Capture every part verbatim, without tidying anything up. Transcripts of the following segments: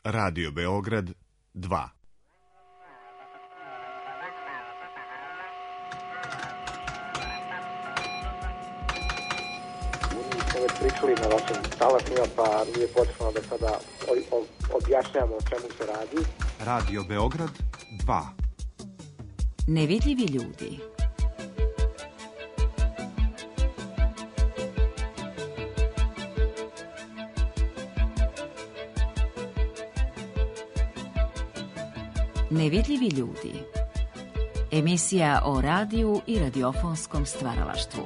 Radio Beograd dva. Mi smo već pričali na vašim talasima, pa nije potrebno da sada objašnjamo o čemu se radi. Radio Beograd dva. Nevidljivi ljudi. Nevidljivi ljudi. Emisija o radiju i radiofonskom stvaralaštvu.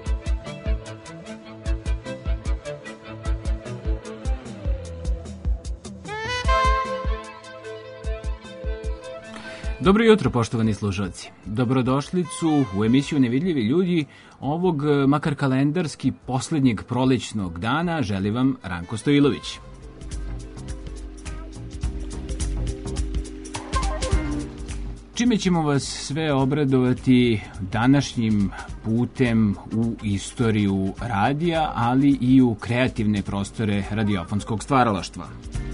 Dobro jutro, poštovani slušalci. Dobrodošlicu u emisiju Nevidljivi ljudi ovog, makar kalendarski, posljednjeg prolećnog dana želi vam Ranko Stojilović. Čime ćemo vas sve obradovati današnjim putem u istoriju radija, ali i u kreativne prostore radiofonskog stvaralaštva.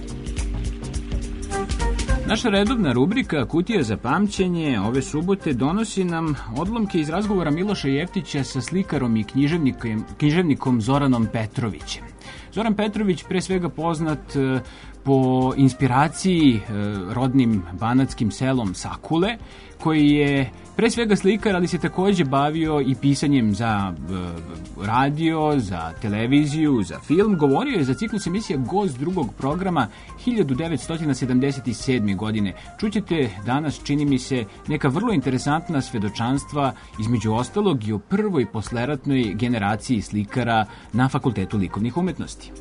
Naša redovna rubrika Kutija za pamćenje ove subote donosi nam odlomke iz razgovora Miloša Jeftića sa slikarom i književnikom, književnikom Zoranom Petrovićem. Zoran Petrović, pre svega poznat po inspiraciji rodnim banatskim selom Sakule, koji je pre svega slikar, ali se takođe bavio i pisanjem za radio, za televiziju, za film. Govorio je za ciklus emisija Gost drugog programa hiljadu devetsto sedamdeset sedme. godine. Čućete danas, čini mi se, neka vrlo interesantna svedočanstva, između ostalog i o prvoj posleratnoj generaciji slikara na Fakultetu likovnih umetnosti.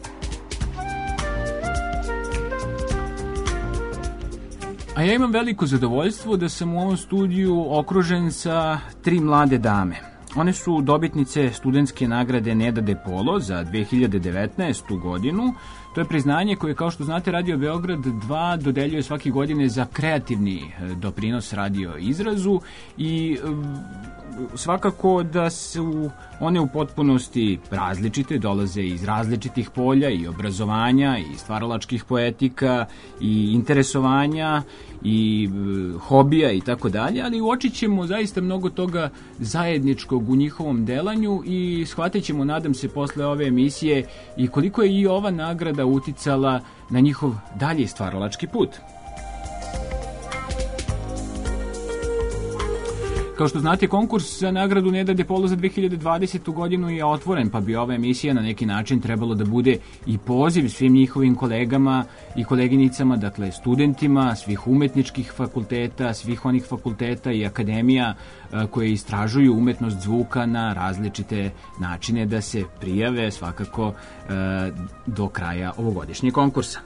A ja imam veliko zadovoljstvo da sam u ovom studiju okružen sa tri mlade dame. One su dobitnice studentske nagrade Neda De Polo za dve hiljade devetnaestu. godinu. To je priznanje koje, kao što znate, Radio Beograd dva dodeljuje svake godine za kreativni doprinos radio izrazu i svakako da su one u potpunosti različite, dolaze iz različitih polja i obrazovanja i stvaralačkih poetika i interesovanja i hobija i tako dalje, ali uočit ćemo zaista mnogo toga zajedničkog u njihovom delanju i shvatit ćemo, nadam se, posle ove emisije i koliko je i ova nagrada uticala na njihov dalji stvaralački put. Kao što znate, konkurs za nagradu Neda De Polo za dve hiljade dvadesetu. godinu je otvoren, pa bi ova emisija na neki način trebalo da bude i poziv svim njihovim kolegama i koleginicama, dakle studentima svih umetničkih fakulteta, svih onih fakulteta i akademija koje istražuju umetnost zvuka na različite načine da se prijave svakako do kraja ovogodišnjeg konkursa.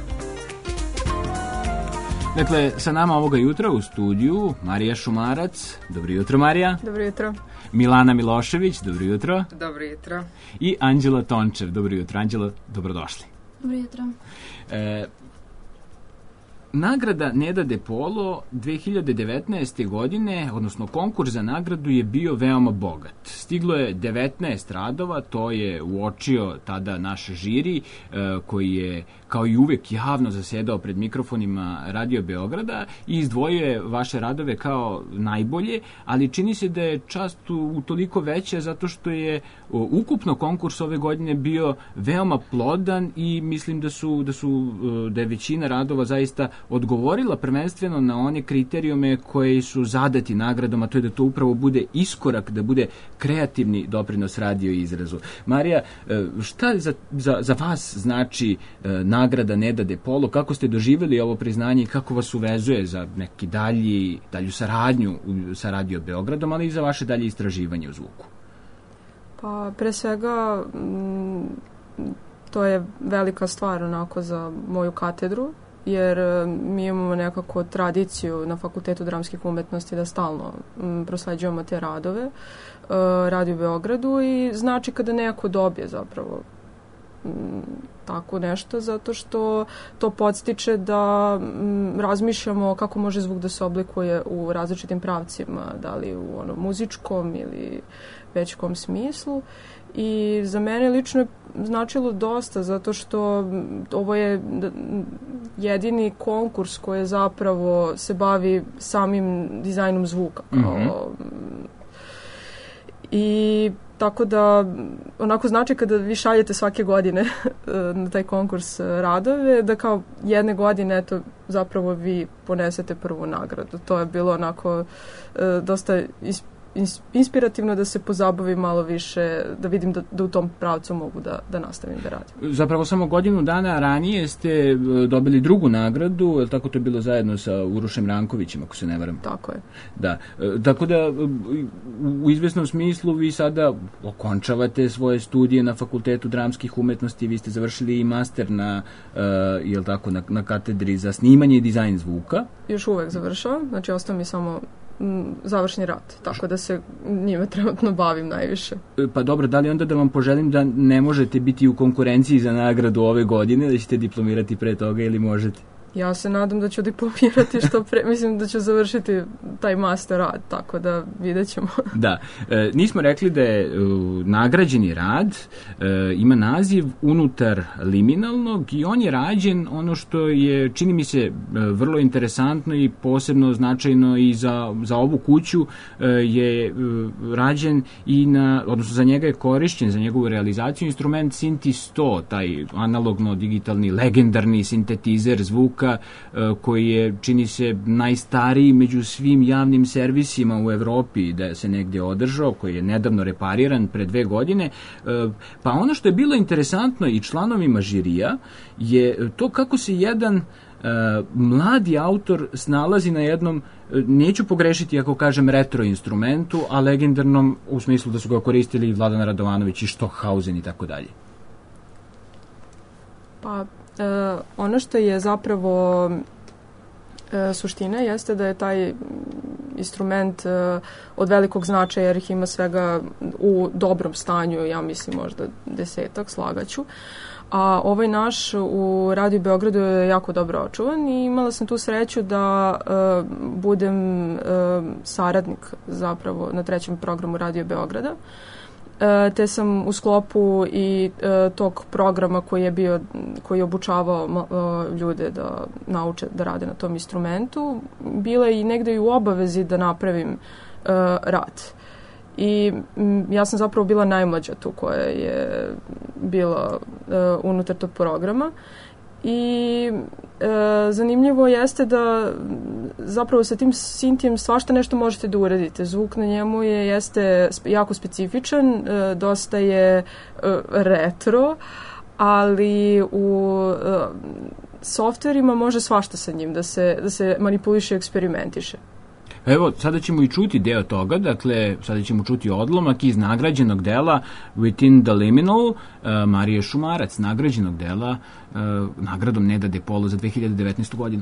Dakle, sa nama ovoga jutra u studiju Marija Šumarac. Dobro jutro, Marija. Dobro jutro. Milana Milošević. Dobro jutro. Dobro jutro. I Anđela Tončev. Dobro jutro. Anđela, dobrodošli. Dobro jutro. E, nagrada Neda De Polo dve hiljade devetnaeste. godine, odnosno konkurs za nagradu, je bio veoma bogat. Stiglo je devetnaest radova, to je uočio tada naš žiri, e, koji je kao i uvek javno zasedao pred mikrofonima Radio Beograda i izdvojio je vaše radove kao najbolje, ali čini se da je čast utoliko veća zato što je ukupno konkurs ove godine bio veoma plodan i mislim da su, da su da je većina radova zaista odgovorila prvenstveno na one kriterijume koji su zadati nagradom, a to je da to upravo bude iskorak, da bude kreativni doprinos radio izrazu. Marija, šta za, za, za vas znači nagrada Neda De Polo? Kako ste doživjeli ovo priznanje i kako vas uvezuje za neki dalji, dalju saradnju sa Radio Beogradom, ali i za vaše dalje istraživanje u zvuku? Pa, pre svega, m, to je velika stvar onako za moju katedru, jer mi imamo nekako tradiciju na Fakultetu dramskih umetnosti da stalno m, prosleđujemo te radove uh, Radio Beogradu i znači kada neko dobije zapravo m, tako nešto, zato što to podstiče da m, razmišljamo kako može zvuk da se oblikuje u različitim pravcima, da li u ono muzičkom ili već kom smislu. i za mene lično je značilo dosta, zato što ovo je jedini konkurs koji zapravo se bavi samim dizajnom zvuka. Mm-hmm. I tako da onako znači kada vi šaljete svake godine na taj konkurs radove, da kao jedne godine eto zapravo vi ponesete prvu nagradu. To je bilo onako dosta inspirativno da se pozabavim malo više, da vidim da, da u tom pravcu mogu da, da nastavim da radim. Zapravo samo godinu dana ranije ste dobili drugu nagradu, tako to je bilo zajedno sa Urošem Rankovićem, ako se ne varam. Tako je. Da, tako da u izvesnom smislu vi sada okončavate svoje studije na Fakultetu dramskih umetnosti, vi ste završili i master na, uh, jel tako, na, na katedri za snimanje i dizajn zvuka. Još uvek završavam, znači ostao mi samo završni rad, tako da se njime trenutno bavim najviše. Pa dobro, da li onda da vam poželim da ne možete biti u konkurenciji za nagradu ove godine, da ćete diplomirati pre toga ili možete? Ja se nadam da ću diplomirati što pre, mislim da ću završiti taj master rad, tako da vidjet ćemo. Da, e, nismo rekli da je e, nagrađeni rad e, ima naziv Unutar liminalnog i on je rađen, ono što je, čini mi se, e, vrlo interesantno i posebno značajno i za, za ovu kuću e, je e, rađen i na, odnosno za njega je korišćen, za njegovu realizaciju instrument Synthi sto, taj analogno-digitalni legendarni sintetizer zvuka koji je, čini se, najstariji među svim javnim servisima u Evropi, da se negdje održao, koji je nedavno repariran pre dve godine. Pa ono što je bilo interesantno i članovima žirija je to kako se jedan mladi autor snalazi na jednom, neću pogrešiti ako kažem retro instrumentu, a legendarnom u smislu da su ga koristili i Vladan Radovanović i Stockhausen i tako dalje. Pa Uh, ono što je zapravo uh, suština jeste da je taj instrument uh, od velikog značaja jer ih ima svega u dobrom stanju, ja mislim možda desetak, slagaću. A ovaj naš u Radio Beogradu je jako dobro očuvan i imala sam tu sreću da uh, budem uh, saradnik zapravo na trećem programu Radio Beograda. Te sam u sklopu i e, tog programa koji je bio, koji je obučavao e, ljude da nauče da rade na tom instrumentu, bila i negde i u obavezi da napravim e, rad. I m, ja sam zapravo bila najmlađa tu koja je bila e, unutar tog programa. I e, zanimljivo jeste da zapravo sa tim Synthijem svašta nešto možete da uradite. Zvuk na njemu je, jeste jako specifičan, e, dosta je e, retro, ali u e, softverima može svašta sa njim da se, da se manipuliše i eksperimentiše. Evo, sada ćemo i čuti deo toga, dakle, sada ćemo čuti odlomak iz nagrađenog dela Within the Liminal, uh, Marije Šumarac, nagrađenog dela uh, nagradom Neda De Polo za dve hiljade devetnaestu godinu.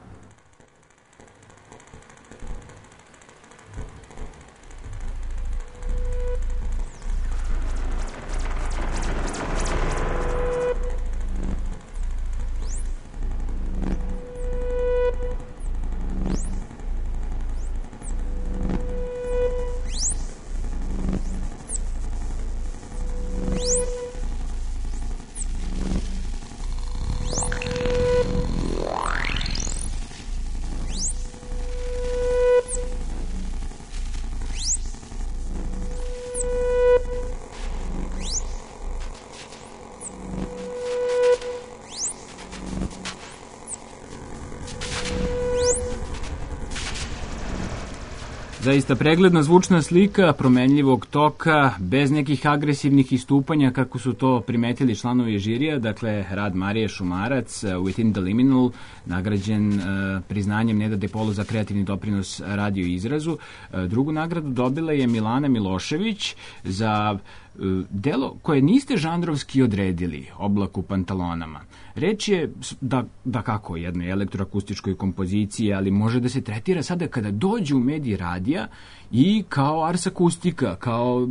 Zaista pregledna zvučna slika promenljivog toka, bez nekih agresivnih istupanja kako su to primetili članovi žirija, dakle rad Marije Šumarac, Within the Liminal, nagrađen uh, priznanjem Neda De Polo za kreativni doprinos radio izrazu. Uh, drugu nagradu dobila je Milana Milošević za uh, delo koje niste žanrovski odredili, Oblak u pantalonama. Reč je da, da kako jednoj elektroakustičkoj kompoziciji, ali može da se tretira sada kada dođe u mediji radija i kao ars akustika, kao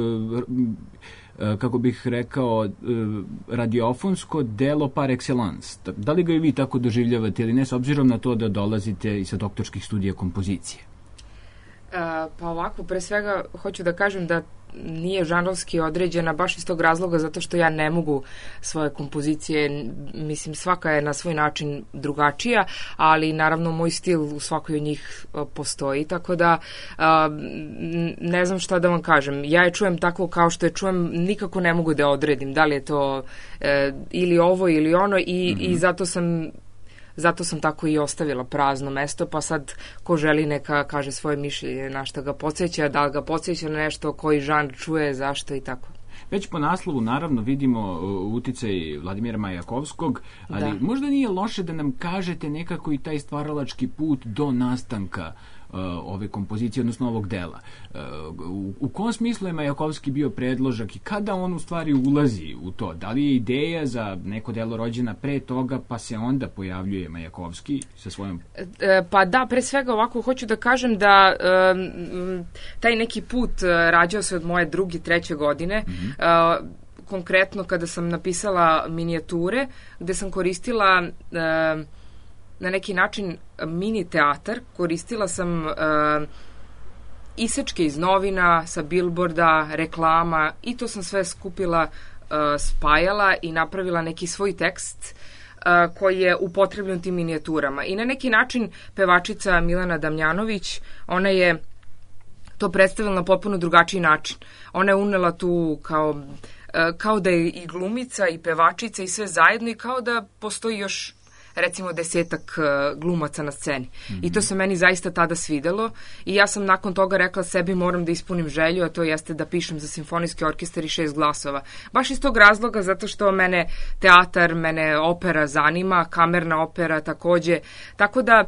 kako bih rekao radiofonsko delo par excellence. Da li ga i vi tako doživljavate ili ne, s obzirom na to da dolazite i sa doktorskih studija kompozicije? Uh, pa ovako, pre svega hoću da kažem da nije žanrovski određena baš iz tog razloga zato što ja ne mogu svoje kompozicije, mislim svaka je na svoj način drugačija, ali naravno moj stil u svakoj od njih postoji, tako da ne znam šta da vam kažem. Ja je čujem tako kao što je čujem, nikako ne mogu da odredim da li je to e, ili ovo ili ono i, mm-hmm. i zato sam Zato sam tako i ostavila prazno mesto, pa sad ko želi neka kaže svoje mišljenje na što ga podsjeća, da li ga podsjeća na nešto, koji žanr čuje, zašto i tako. Već po naslovu naravno vidimo uticaj Vladimira Majakovskog, ali da. Možda nije loše da nam kažete nekako i taj stvaralački put do nastanka uh, ove kompozicije, odnosno ovog dela. Uh, u, u kom smislu je Majakovski bio predložak i kada on u stvari ulazi u to? Da li je ideja za neko delo rođena pre toga, pa se onda pojavljuje Majakovski sa svojom... E, pa da, pre svega ovako hoću da kažem da um, taj neki put uh, rađao se od moje druge, treće godine. Mm-hmm. Uh, konkretno kada sam napisala minijature, gde sam koristila uh, na neki način mini teatar, koristila sam uh, isečke iz novina, sa bilborda, reklama i to sam sve skupila, uh, spajala i napravila neki svoj tekst uh, koji je upotrebljen tim minijaturama. I na neki način pevačica Milana Damjanović, ona je to predstavila na potpuno drugačiji način. Ona je unela tu kao, kao da je i glumica i pevačica i sve zajedno i kao da postoji još recimo desetak glumaca na sceni. Mm-hmm. I to se meni zaista tada svidelo i ja sam nakon toga rekla sebi moram da ispunim želju, a to jeste da pišem za simfonijski orkestar i šest glasova. Baš iz tog razloga zato što mene teatar, mene opera zanima, kamerna opera takođe. Tako da,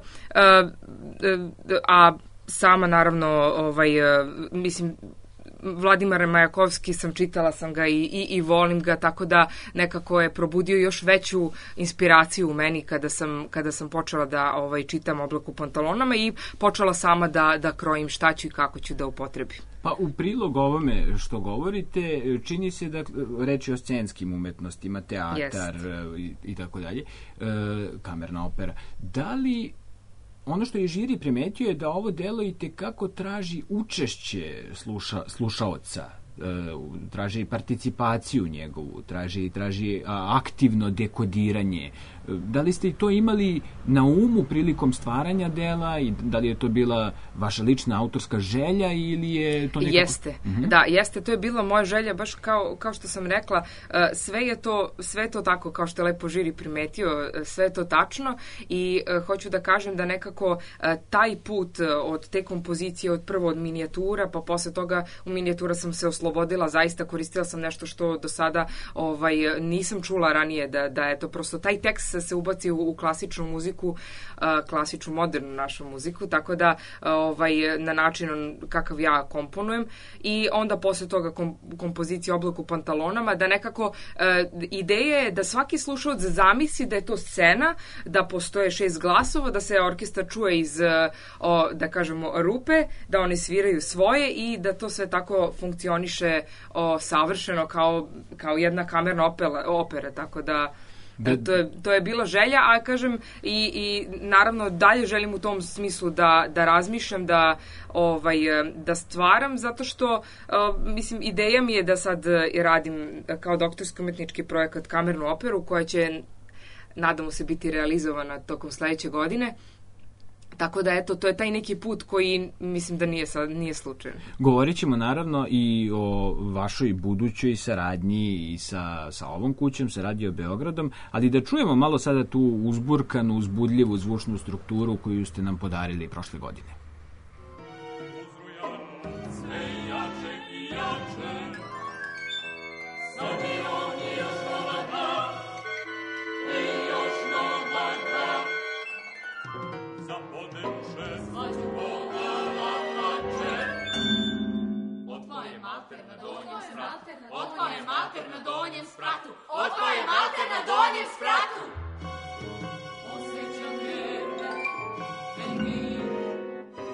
a sama naravno, ovaj, mislim, Vladimir Majakovski sam čitala sam ga i, i, i volim ga, tako da nekako je probudio još veću inspiraciju u meni kada sam, kada sam počela da ovaj, čitam Oblak u pantalonama i počela sama da, da krojim šta ću i kako ću da upotrebim. Pa u prilog ovome što govorite, čini se da reći o scenskim umetnostima, teatar i, i tako dalje, e, kamerna opera. Da li ono što je žiri primetio je da ovo delo i tekako traži učešće sluša, slušaoca, e, traži i participaciju njegovu, traži, traži a, aktivno dekodiranje. Da li ste i to imali na umu prilikom stvaranja dela i da li je to bila vaša lična autorska želja ili je to nekako... Jeste, uh-huh. da, jeste, to je bila moja želja, baš kao, kao što sam rekla, sve je to, sve je to tako kao što je lepo žiri primetio, sve je to tačno i uh, hoću da kažem da nekako uh, taj put od te kompozicije, od prvo od minijatura, pa posle toga u minijatura sam se oslobodila, zaista koristila sam nešto što do sada ovaj, nisam čula ranije, da, da je to prosto taj tekst se ubaci u, u klasičnu muziku, uh, klasičnu modernu našu muziku, tako da uh, ovaj, na način kakav ja komponujem i onda posle toga kom, kompozicija Oblak u pantalonama, da nekako uh, ideja je da svaki slušalac zamisli da je to scena, da postoje šest glasova, da se orkestar čuje iz, uh, o, da kažemo, rupe, da oni sviraju svoje i da to sve tako funkcioniše o, savršeno kao, kao jedna kamerna opera, opera tako da Da. To, je, to je bila želja, a kažem i, i naravno dalje želim u tom smislu da, da razmišljam, da, ovaj, da stvaram, zato što uh, mislim, ideja mi je da sad radim kao doktorski umetnički projekat kamernu operu koja će, nadamo se, biti realizovana tokom sledeće godine. Tako da, eto, to je taj neki put koji mislim da nije, sad, nije slučajan. Govorit ćemo naravno i o vašoj budućoj saradnji i sa, sa ovom kućom, sa Radio Beogradom, ali da čujemo malo sada tu uzburkanu, uzbudljivu zvučnu strukturu koju ste nam podarili prošle godine. Otvoje mater na donjem spratu, otvoje mater na donjem spratu. Osjećam nerve, veliki,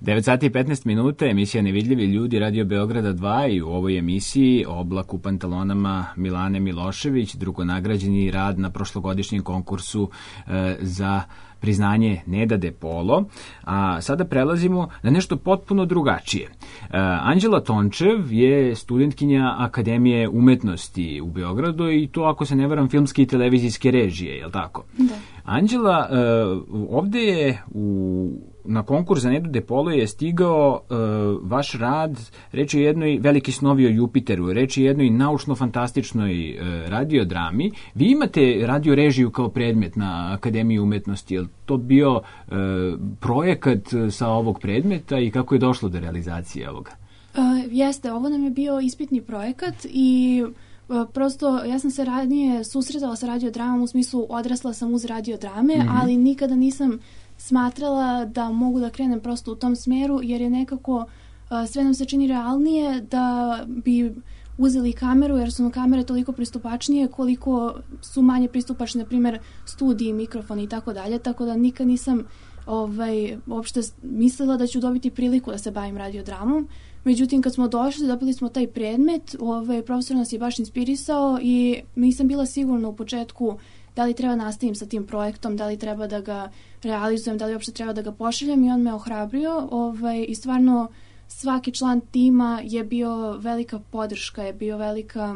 devet sati i petnaest minuta, emisija Nevidljivi ljudi Radio Beograda dva i u ovoj emisiji Oblak u pantalonama Milane Milošević, drugonagrađeni rad na prošlogodišnjem konkursu e, za priznanje Neda de Polo, a sada prelazimo na nešto potpuno drugačije. E, Anđela Tončev je studentkinja Akademije umetnosti u Beogradu i to, ako se ne varam, filmske i televizijske režije, je li tako? Da. Anđela, e, ovde je u na konkurs za Nedu de Polo je stigao e, vaš rad, reč je jednoj veliki snovi o Jupiteru, reč je jednoj naučno-fantastičnoj e, radiodrami. Vi imate radiorežiju kao predmet na Akademiji umetnosti, je li to bio e, projekat sa ovog predmeta i kako je došlo do realizacije ovoga? Uh, jeste, ovo nam je bio ispitni projekat i uh, prosto ja sam se radnije susretala sa radiodramom, u smislu odrasla sam uz radiodrame, mm-hmm. ali nikada nisam smatrala da mogu da krenem prosto u tom smeru, jer je nekako uh, sve nam se čini realnije da bi uzeli kameru, jer su nam kamere toliko pristupačnije koliko su manje pristupačne, na primjer, studiji, mikrofoni i tako dalje, tako da nikad nisam ovaj, uopšte mislila da ću dobiti priliku da se bavim radiodramom. Međutim, kad smo došli, dobili smo taj predmet, ovaj, profesor nas je baš inspirisao i nisam bila sigurna u početku da li treba nastavim sa tim projektom, da li treba da ga realizujem, da li uopšte treba da ga pošaljem, i on me ohrabrio ovaj, i stvarno svaki član tima je bio velika podrška, je bio velika,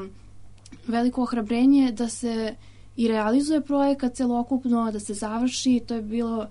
veliko ohrabrenje da se i realizuje projekat celokupno, da se završi. To je bilo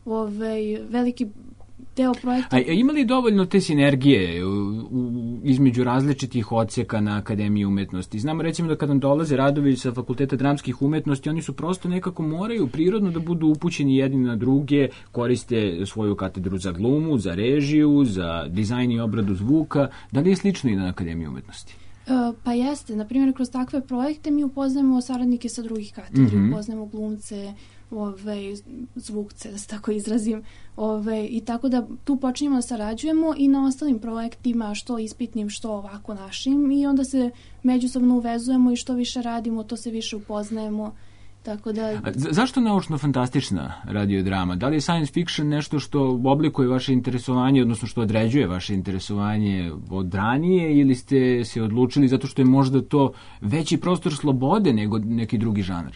ovaj, veliki deo projekta. A ima li dovoljno te sinergije u, u, između različitih odseka na Akademiji umetnosti? Znamo recimo da kad nam dolaze radovi sa Fakulteta dramskih umetnosti, oni su prosto nekako moraju prirodno da budu upućeni jedni na druge, koriste svoju katedru za glumu, za režiju, za dizajn i obradu zvuka. Da li je slično i na Akademiji umetnosti? Uh, pa jeste. Naprimjer, kroz takve projekte mi upoznajemo saradnike sa drugih katedri, mm-hmm. upoznajemo glumce, ove, zvukce, da se tako izrazim, ove, i tako da tu počinjemo da sarađujemo i na ostalim projektima, što ispitnim, što ovako našim, i onda se međusobno uvezujemo i što više radimo, to se više upoznajemo. Tako da... A zašto naučno-fantastična radiodrama? Da li je science fiction nešto što oblikuje vaše interesovanje, odnosno što određuje vaše interesovanje od ranije, ili ste se odlučili zato što je možda to veći prostor slobode nego neki drugi žanr?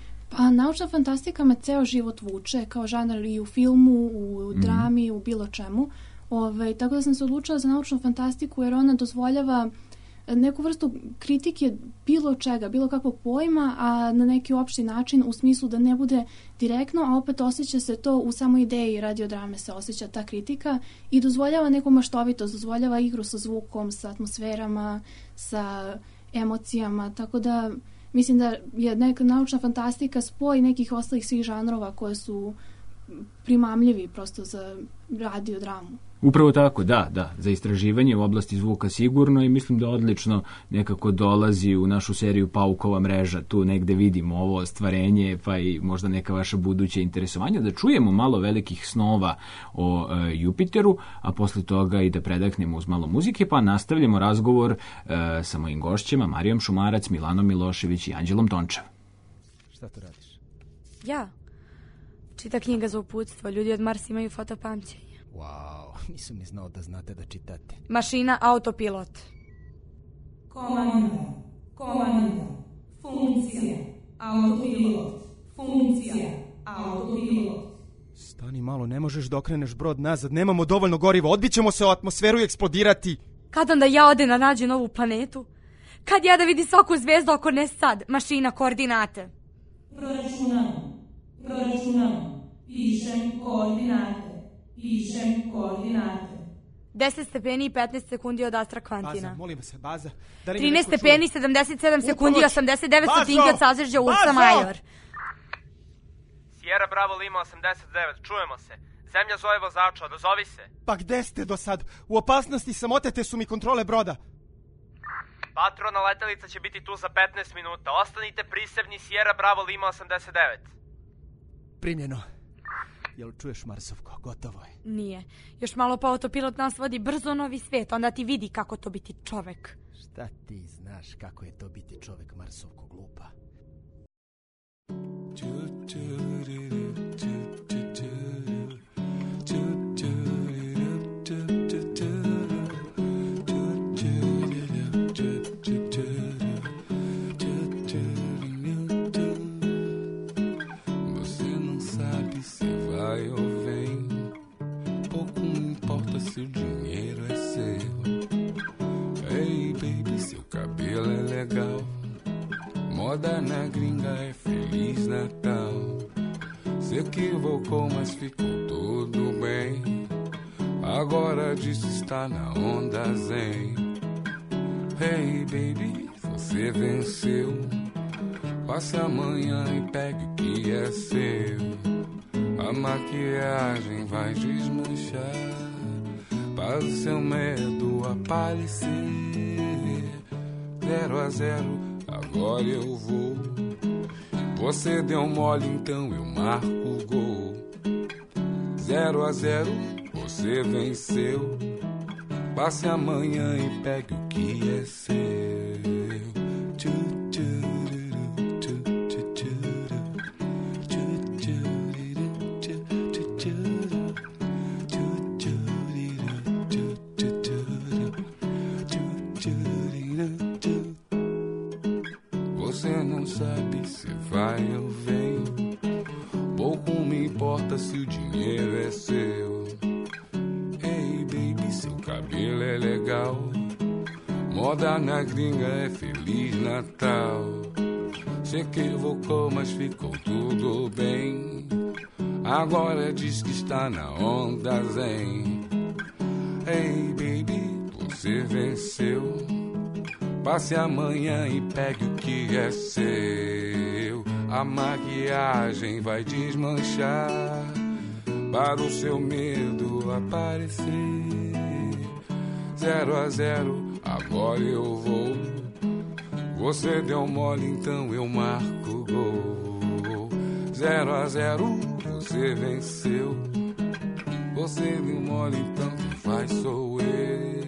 Pa naučna fantastika me ceo život vuče kao žanar i u filmu, u drami, mm. u bilo čemu. Ove, tako da sam se odlučila za naučnu fantastiku jer ona dozvoljava neku vrstu kritike bilo čega, bilo kakvog pojma, a na neki opšti način, u smislu da ne bude direktno, a opet osjeća se to u samoj ideji radiodrame, se osjeća ta kritika i dozvoljava neku maštovitost, dozvoljava igru sa zvukom, sa atmosferama, sa emocijama, tako da mislim da je neka naučna fantastika spoj nekih ostalih svih žanrova koje su primamljivi prosto za radiodramu. Upravo tako, da, da, za istraživanje u oblasti zvuka sigurno, i mislim da odlično nekako dolazi u našu seriju Paukova mreža, tu negde vidimo ovo stvarenje, pa i možda neka vaša buduća interesovanja, da čujemo malo velikih snova o e, Jupiteru, a posle toga i da predahnemo uz malo muzike, pa nastavljamo razgovor e, sa mojim gošćima, Marijom Šumarac, Milanom Milošević i Anđelom Tončev. Šta to radiš? Ja? Čita knjiga za uputstvo, ljudi od Marsa imaju fotopamćenje. Wow, nisam ni znao da znate da čitate. Mašina autopilot. Komanda, komanda, funkcija, autopilot, funkcija, autopilot. Stani malo, ne možeš da okreneš brod nazad, nemamo dovoljno goriva, odbićemo se o atmosferu i eksplodirati. Kad onda ja ode na nađe novu planetu? Kad ja da vidi svaku zvezdu ako ne sad? Mašina, koordinate. Proračunamo, proračunamo, pišem koordinate. Pišem koordinate. deset stepeni i petnaest sekundi od Astra Kvantina. Baza, molim se, baza. Da trinaest stepeni, sedamdeset sedam sekundi i osamdeset devet stotinki od Sazežđa Ursa Major. Sierra Bravo Lima osamdeset devet, čujemo se. Zemlja zove vozača, odazovi se. Pa gde ste do sad? U opasnosti sam, otete su mi kontrole broda. Patrona letelica će biti tu za petnaest minuta. Ostanite prisebni, Sierra Bravo Lima osamdeset devet. Primljeno. Jel čuješ, Marsovko? Gotovo je. Nije. Još malo pa autopilot nas vodi brzo u novi svet, onda ti vidi kako to biti čovek. Šta ti znaš kako je to biti čovek, Marsovko glupa? Moda na gringa é Feliz Natal. Se equivocou, mas ficou tudo bem. Agora diz que está na onda zen. Hey baby, você venceu. Passe amanhã e pegue o que é seu. A maquiagem vai desmanchar para o seu medo aparecer. Zero a zero, agora eu vou. Você deu mole, então eu marco o gol. Zero a zero, você venceu. Passe amanhã e pegue o que é seu. Tchu, tchu, tchu, tchu, tchu, tchu, tchu, tchu, tchu, tchu, você não sabe se vai ou vem. Pouco me importa se o dinheiro é seu. Hey baby, seu cabelo é legal. Moda na gringa é Feliz Natal. Se equivocou, mas ficou tudo bem. Agora diz que está na onda zen. Hey baby, você venceu. Passe amanhã e pegue o que é seu. A maquiagem vai desmanchar para o seu medo aparecer. Zero a zero, agora eu vou. Você deu mole, então eu marco o gol. Zero a zero, você venceu. Você deu mole, então quem faz sou eu.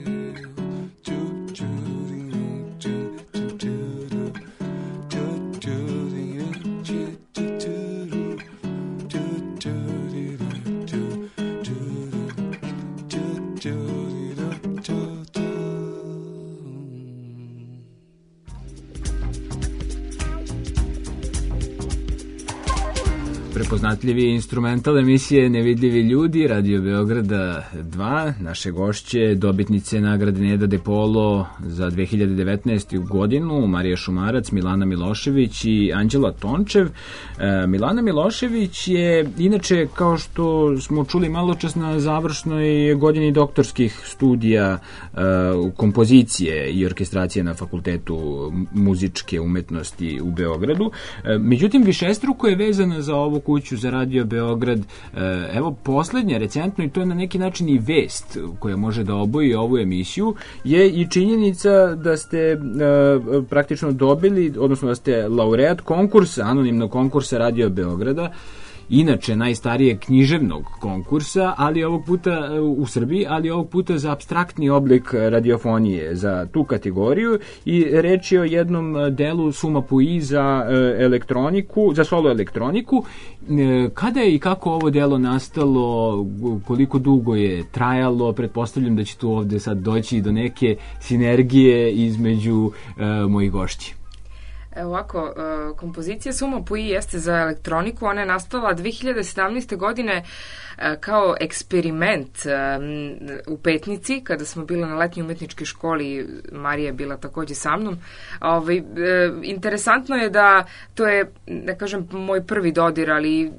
Prepoznatljivi instrumental emisije Nevidljivi ljudi, Radio Beograda dva, naše gošće, dobitnice nagrade Neda de Polo za dve hiljade devetnaestu. godinu, Marija Šumarac, Milana Milošević i Anđela Tončev. E, Milana Milošević je, inače, kao što smo čuli malo čas, na završnoj godini doktorskih studija e, kompozicije i orkestracije na Fakultetu muzičke umetnosti u Beogradu. E, međutim, višestruko je vezana za ovu kuću, za Radio Beograd. Evo, poslednja, recentno, i to je na neki način i vest koja može da oboji ovu emisiju, je i činjenica da ste e, praktično dobili, odnosno da ste laureat konkursa, anonimnog konkursa Radio Beograda, inače najstarijeg književnog konkursa, ali ovog puta u Srbiji, ali ovog puta za apstraktni oblik radiofonije, za tu kategoriju, i reč je o jednom delu Suma Pui za elektroniku, za solo elektroniku. Kada je i kako ovo delo nastalo, koliko dugo je trajalo? Pretpostavljam da će tu ovde sad doći do neke sinergije između uh, mojih gošći. Ovako, kompozicija Suma Pui jeste za elektroniku. Ona je nastala dve hiljade sedamnaeste. godine kao eksperiment u Petnici, kada smo bili na letnjoj umetničkoj školi. Marija je bila takođe sa mnom. Ovaj, interesantno je da to je, da kažem, moj prvi dodir, ali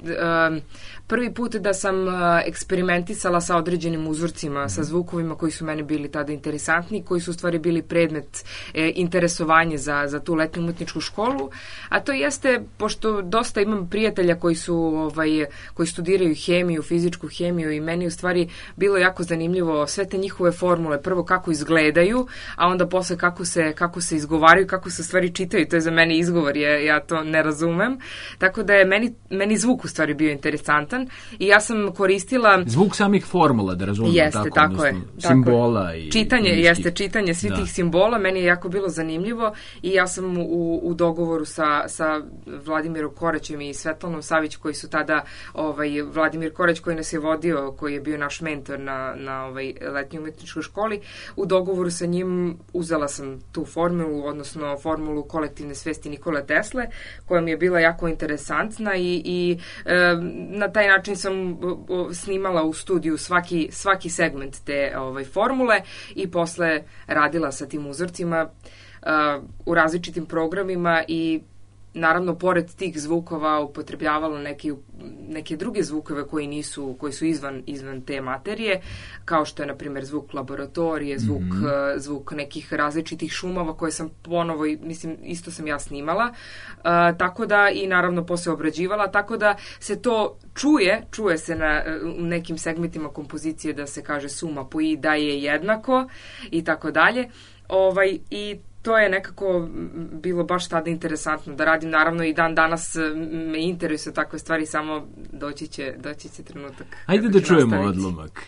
prvi put da sam eksperimentisala sa određenim uzorcima, sa zvukovima koji su meni bili tada interesantni, koji su u stvari bili predmet interesovanja za, za tu letnju umetničku školu. A to jeste, pošto dosta imam prijatelja koji su, ovaj, koji studiraju hemiju, fizičku hemiju, i meni u stvari bilo jako zanimljivo sve te njihove formule, prvo kako izgledaju, a onda posle kako se, kako se izgovaraju, kako se stvari čitaju. To je za mene izgovor, je, ja to ne razumem. Tako da je meni, meni zvuk u stvari bio interesantan i ja sam koristila... Zvuk samih formula, da razumem. Jeste, tako, tako odnosno, je. Simbola tako i... Čitanje, i jeste, čitanje svih da. tih simbola, meni je jako bilo zanimljivo i ja sam u, u dogovoru sa, sa Vladimirom Koraćem i Svetlanom Savić, koji su tada, ovaj, Vladimir Korać koji nas je vodio, koji je bio naš mentor na, na ovaj, letnjoj umetničkoj školi, u dogovoru sa njim uzela sam tu formulu, odnosno formulu kolektivne svesti Nikole Tesle, koja mi je bila jako interesantna i, i e, na taj način sam snimala u studiju svaki, svaki segment te ovaj, formule i posle radila sa tim uzorcima uh, u različitim programima i naravno, pored tih zvukova upotrebljavala neki, neke druge zvukove koji nisu, koji su izvan, izvan te materije, kao što je, na primjer, zvuk laboratorije, zvuk, mm -hmm. zvuk nekih različitih šumova koje sam ponovo, mislim, isto sam ja snimala, uh, tako da i naravno posle obrađivala, tako da se to čuje, čuje se na u nekim segmentima kompozicije da se kaže suma po i da je jednako i tako dalje. Ovaj, i to je nekako bilo baš tada interesantno da radim. Naravno i dan danas me interesuje takve stvari, samo doći će, doći će trenutak. Ajde da čujemo nastaviti odlomak.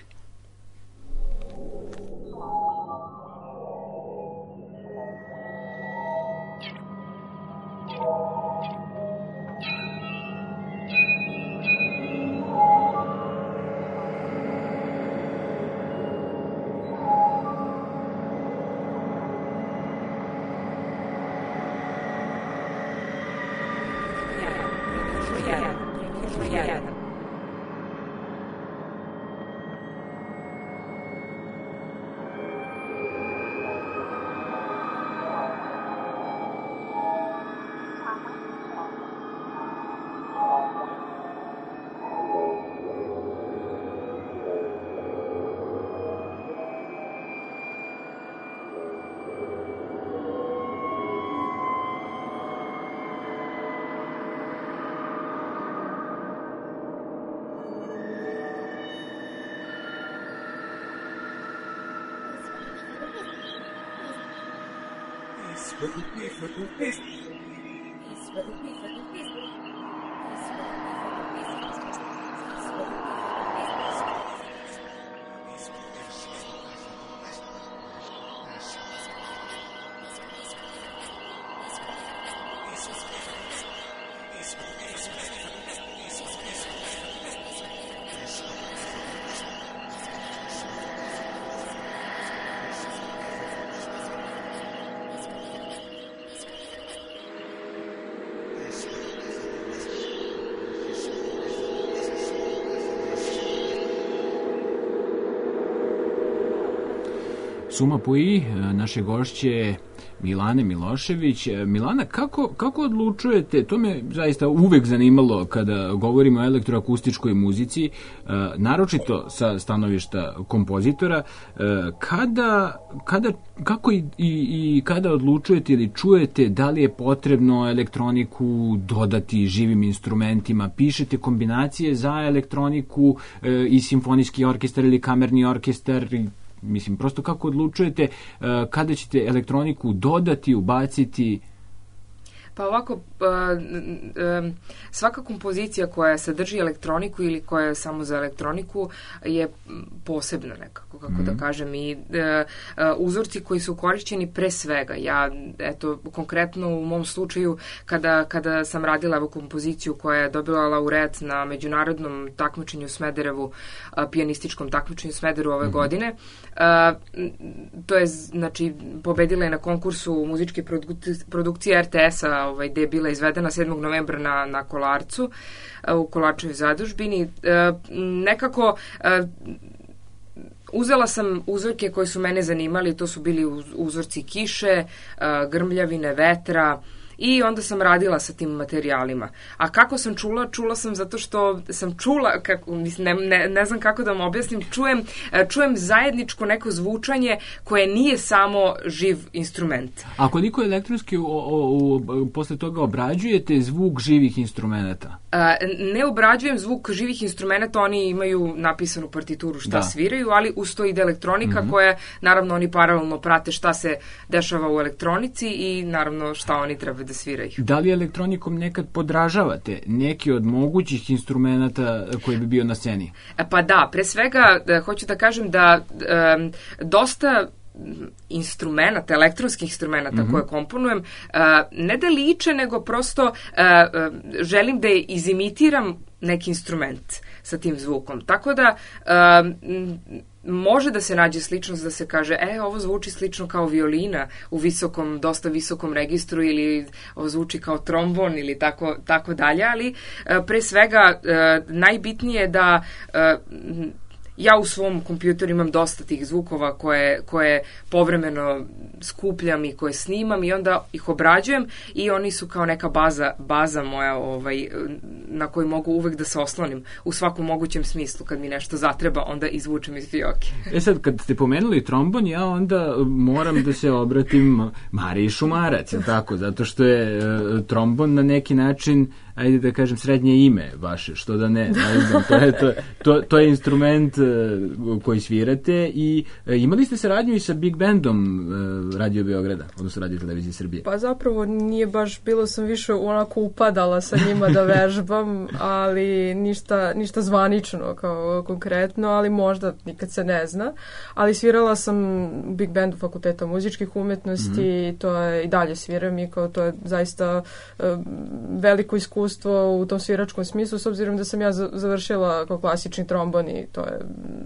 Suma po i, naše gošće Milane Milošević. Milana, kako, kako odlučujete, to me zaista uvek zanimalo kada govorimo o elektroakustičkoj muzici, naročito sa stanovišta kompozitora, kada, kada, kako i, i, i kada odlučujete ili čujete da li je potrebno elektroniku dodati živim instrumentima, pišete kombinacije za elektroniku i simfonijski orkestar ili kamerni orkestar, mislim, prosto kako odlučujete uh, kada ćete elektroniku dodati, ubaciti? Pa ovako, svaka kompozicija koja sadrži elektroniku ili koja je samo za elektroniku je posebna nekako, kako mm-hmm. da kažem, i uzorci koji su korišćeni pre svega. Ja, eto, konkretno u mom slučaju, kada, kada sam radila evo kompoziciju koja je dobila laureat na međunarodnom takmičenju u Smederevu, pijanističkom takmičenju u Smederevu ove mm-hmm. godine, to je, znači, pobedila je na konkursu muzičke produkcije er te es-a, ovaj, gde je bila izvedena sedmog novembra na, na Kolarcu, u Kolarčevoj zadužbini. Nekako uzela sam uzorke koje su mene zanimali, to su bili uzorci kiše, grmljavine, vetra, i onda sam radila sa tim materijalima. A kako sam čula? Čula sam zato što sam čula, kako, ne, ne, ne znam kako da vam objasnim, čujem, čujem zajedničko neko zvučanje koje nije samo živ instrument. A koliko elektronski o, o, o, posle toga obrađujete zvuk živih instrumenta? A, ne obrađujem zvuk živih instrumenta, oni imaju napisanu partituru šta da. sviraju, ali uz to ide elektronika mm-hmm. koja, naravno, oni paralelno prate šta se dešava u elektronici i naravno šta oni treba da sviraju. Da li elektronikom nekad podražavate neki od mogućih instrumenta koji bi bio na sceni? Pa da, pre svega da, hoću da kažem da um, dosta instrumenta, elektronskih instrumenta mm-hmm. koje komponujem, uh, ne da liče, nego prosto uh, uh, želim da izimitiram neki instrument sa tim zvukom. Tako da uh, može da se nađe sličnost, da se kaže, e, ovo zvuči slično kao violina u visokom, dosta visokom registru, ili ovo zvuči kao trombon ili tako, tako dalje, ali pre svega najbitnije je da ja u svom kompjuteru imam dosta tih zvukova koje, koje povremeno skupljam i koje snimam i onda ih obrađujem i oni su kao neka baza, baza moja ovaj, na koju mogu uvek da se oslonim u svakom mogućem smislu. Kad mi nešto zatreba, onda izvučem iz fioke. E sad, kad ste pomenuli trombon, ja onda moram da se obratim Mariji Šumarac, je tako? Zato što je uh, trombon na neki način, ajde da kažem, srednje ime vaše, što da ne, ajde, to, je, to, to, to je instrument uh, koji svirate i uh, imali ste saradnju i sa Big Bandom uh, Radio Beograda, odnosno Radio Televizije Srbije? Pa zapravo nije baš, bilo sam više onako upadala sa njima da vežbam, ali ništa, ništa zvanično kao konkretno, ali možda nikad se ne zna. Ali svirala sam Big Bandu Fakulteta muzičkih umetnosti mm-hmm. i to je, i dalje sviram i kao to je zaista uh, veliko iskustvo u tom sviračkom smislu, s obzirom da sam ja završila kao klasični trombon i to je...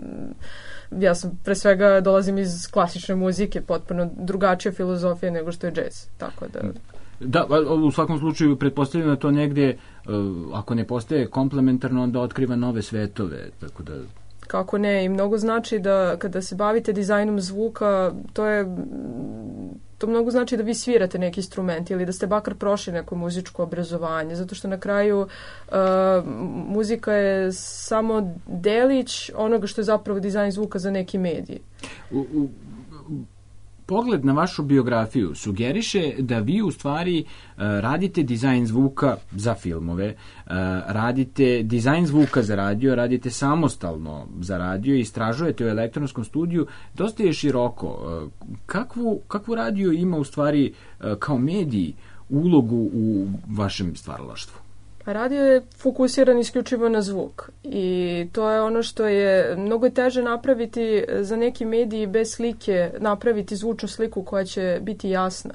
Ja sam pre svega dolazim iz klasične muzike, potpuno drugačija filozofija nego što je džez, tako da... Da, u svakom slučaju pretpostavljam da to negde, ako ne postaje komplementarno, onda otkriva nove svetove, tako da... Kako ne, i mnogo znači da kada se bavite dizajnom zvuka, to je... To mnogo znači da vi svirate neki instrument ili da ste bakar prošli neko muzičko obrazovanje, zato što na kraju uh, muzika je samo delić onoga što je zapravo dizajn zvuka za neki medij. U, u, pogled na vašu biografiju sugeriše da vi u stvari uh, radite dizajn zvuka za filmove, uh, radite dizajn zvuka za radio, radite samostalno za radio, istražujete u elektronskom studiju, dosta je široko. Uh, kakvu, kakvu radio ima u stvari uh, kao medij ulogu u vašem stvaralaštvu? Radio je fokusiran isključivo na zvuk i to je ono što je mnogo teže napraviti za neki medij bez slike, napraviti zvučnu sliku koja će biti jasna.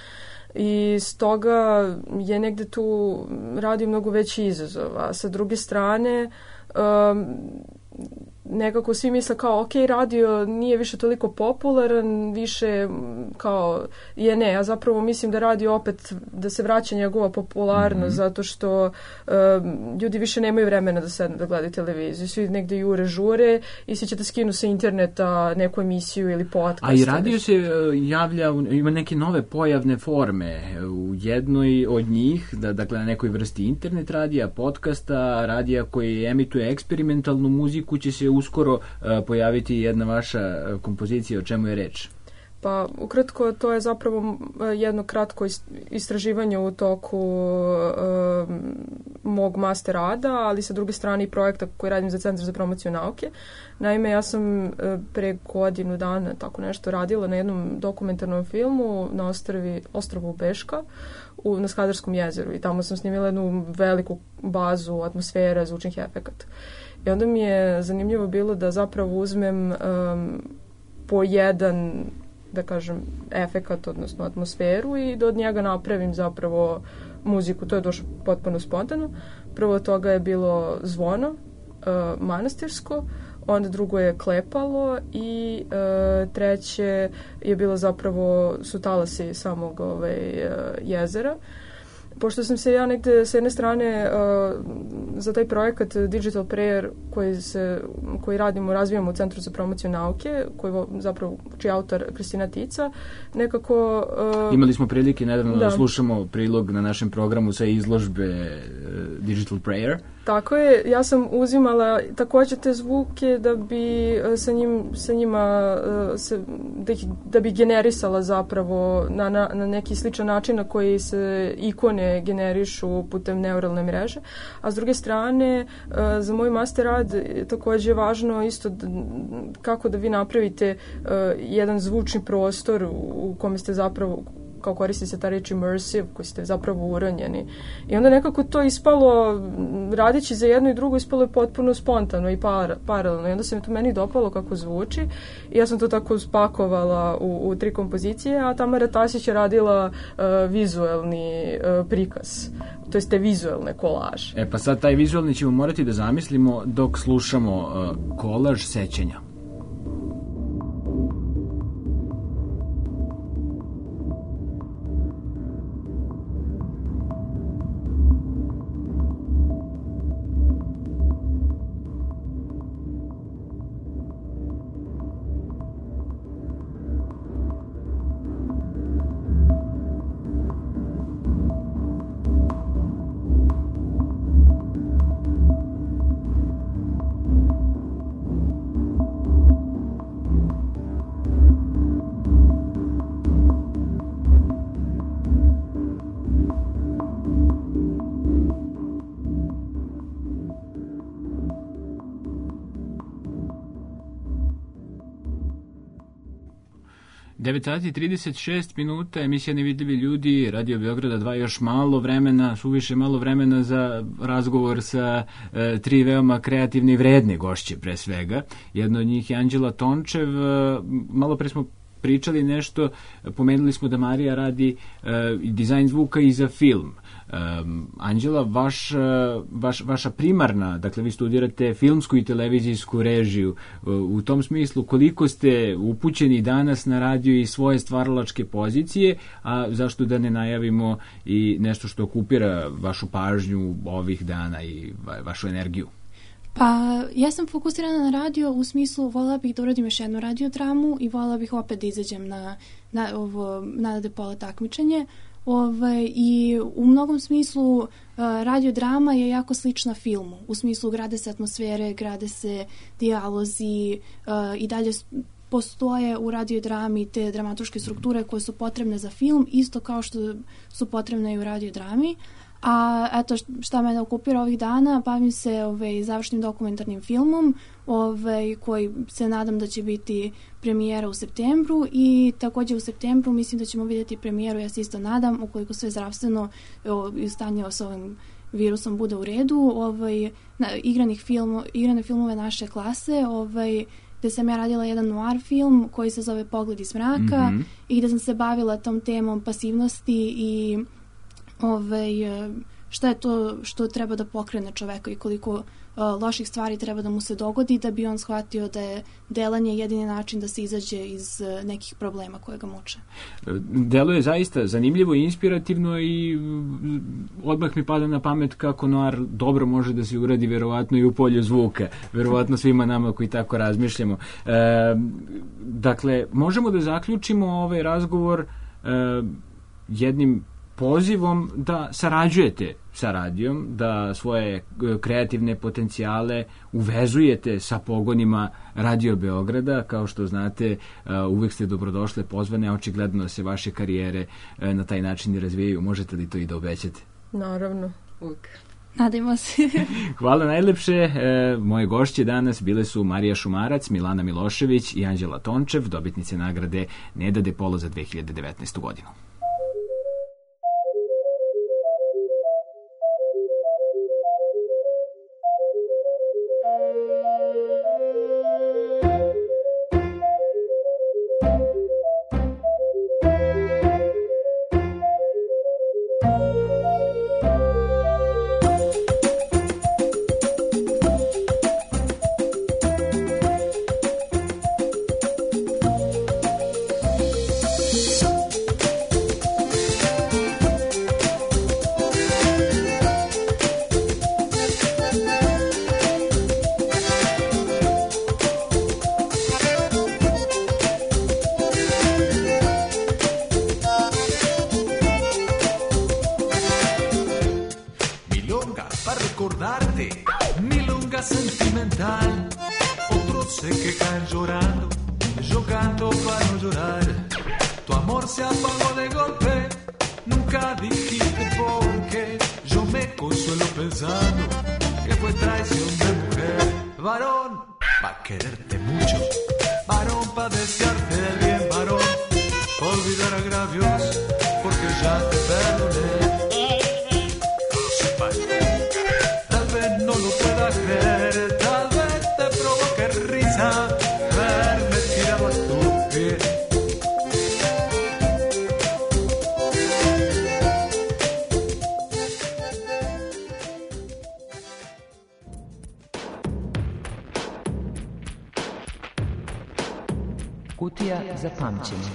I stoga je negde tu radio mnogo veći izazov. A sa druge strane, um, nekako svi misle kao ok, radio nije više toliko popularan, više kao je ne, ja zapravo mislim da radio opet da se vraća njegova popularnost mm-hmm. zato što um, ljudi više nemaju vremena da sednu da gledaju televiziju, svi negde jure žure i svi ćete skinu sa interneta neku emisiju ili podcast. A i radio se javlja, ima neke nove pojavne forme u jednoj od njih, da, dakle na nekoj vrsti internet radija, podcasta, radija koji emituje eksperimentalnu muziku, će se uskoro uh, pojaviti jedna vaša kompozicija, o čemu je reč? Pa, ukratko, to je zapravo jedno kratko istraživanje u toku uh, mog master rada, ali sa druge strane i projekta koji radim za Centar za promociju nauke. Naime, ja sam uh, pre godinu dana tako nešto radila na jednom dokumentarnom filmu na ostrvi, ostrvu Beška u, na Skadarskom jezeru i tamo sam snimila jednu veliku bazu atmosfera, zvučnih efekata. I onda mi je zanimljivo bilo da zapravo uzmem um, po jedan, da kažem, efekat, odnosno atmosferu i da od njega napravim zapravo muziku. To je došlo potpuno spontano. Prvo od toga je bilo zvono, uh, manastirsko, onda drugo je klepalo i uh, treće je bilo zapravo su talasi samog ovaj, uh, jezera. Pošto sam se ja negde s jedne strane uh, za taj projekat Digital Prayer koji, se, koji radimo, razvijamo u Centru za promociju nauke, koji zapravo, čiji autor Kristina Tica, nekako... Uh, Imali smo prilike nedavno da. da slušamo prilog na našem programu sa izložbe uh, Digital Prayer. Tako je, ja sam uzimala takođe te zvuke da bi sa, njim, sa njima se, da, ih, da bi generisala zapravo na, na, na neki sličan način na koji se ikone generišu putem neuralne mreže. A s druge strane, za moj master rad takođe je važno isto da, kako da vi napravite jedan zvučni prostor u kome ste zapravo kao koristi se ta reč immersive, koji ste zapravo uranjeni. I onda nekako to ispalo, radići za jedno i drugo, ispalo je potpuno spontano i par, paralelno. I onda se mi to meni dopalo kako zvuči i ja sam to tako spakovala u, u tri kompozicije, a Tamara Tasić je radila uh, vizuelni uh, prikaz, to jest te vizuelne kolaže. E pa sad taj vizuelni ćemo morati da zamislimo dok slušamo uh, kolaž sećanja. devet sati i trideset šest minuta, emisija Nevidljivi ljudi, Radio Beograda dva, još malo vremena, suviše malo vremena za razgovor sa e, tri veoma kreativne i vredne gošće pre svega. Jedna od njih je Anđela Tončev. E, malo pre smo pričali nešto, pomenuli smo da Marija radi e, dizajn zvuka i za film. Um, Anđela, vaš, vaš, vaša primarna, dakle vi studirate filmsku i televizijsku režiju, u tom smislu koliko ste upućeni danas na radio i svoje stvaralačke pozicije, a zašto da ne najavimo i nešto što okupira vašu pažnju ovih dana i va, vašu energiju? Pa, ja sam fokusirana na radio u smislu voljela bih da uradim još jednu radiodramu i voljela bih opet da izađem na, na ovo Nada de Paula takmičenje. Ove, i u mnogom smislu uh, radiodrama je jako slična filmu. U smislu grade se atmosfere, grade se dijalozi uh, i dalje postoje u radiodrami te dramaturške strukture koje su potrebne za film, isto kao što su potrebne i u radiodrami. A eto šta mene okupira ovih dana, bavim se ovaj, završnim dokumentarnim filmom ovaj, koji se nadam da će biti premijera u septembru i također u septembru mislim da ćemo vidjeti premijeru, ja se isto nadam, ukoliko sve zdravstveno i stanje s ovim virusom bude u redu, ovaj, na, igranih film, igrane filmove naše klase, ovaj, gde sam ja radila jedan noir film koji se zove Pogled iz mraka mm-hmm. i gde sam se bavila tom temom pasivnosti i ovaj, šta je to što treba da pokrene čoveka i koliko uh, loših stvari treba da mu se dogodi da bi on shvatio da je delanje jedini način da se izađe iz uh, nekih problema koje ga muče. Deluje zaista zanimljivo i inspirativno i odmah mi pada na pamet kako noir dobro može da se uradi verovatno i u polju zvuka. Verovatno svima nama koji tako razmišljamo. E, dakle, možemo da zaključimo ovaj razgovor e, jednim pozivom da sarađujete sa radijom, da svoje kreativne potencijale uvezujete sa pogonima Radio Beograda. Kao što znate, uvek ste dobrodošle, pozvane, očigledno da se vaše karijere na taj način i razvijaju. Možete li to i da obećate? Naravno. Uvijek. Nadajmo se. Hvala najlepše. E, moje gošće danas bile su Marija Šumarac, Milana Milošević i Anđela Tončev, dobitnice nagrade Neda de Paula za dve hiljade devetnaestu. godinu. Kutija za pamćenje.